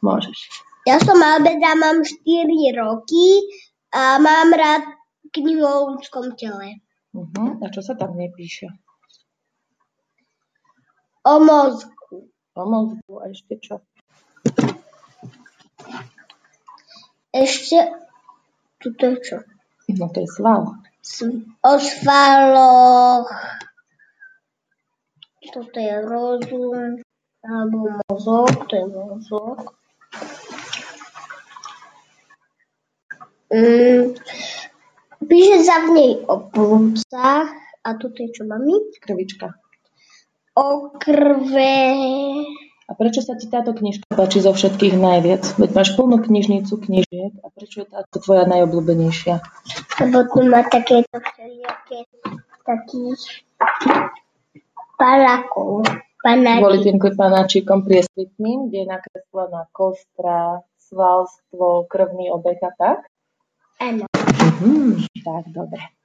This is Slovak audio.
Môžeš. Ja som Albeda, mám 4 roky a mám rád knihu o ľudskom tele. A čo sa tam nepíše? O mozgu. O mozgu a ešte čo? Ešte, tuto je čo? No to je sval. O svaloch. Toto je rozum, alebo mozog, to je mozog. Píše sa v nej o plúcach. A toto je čo, mami? Krvička. O krve. A prečo sa ti táto knižka páči zo všetkých najviac? Veď máš plnú knižnicu knižiek. A prečo je táto tvoja najobľúbenejšia? Lebo tu má takéto všelijaké takých panákov. Boli tým panáčikom priesvitným, kde je nakreslená kostra, svalstvo, krvný obeh a tak? Áno. Tak, dobre.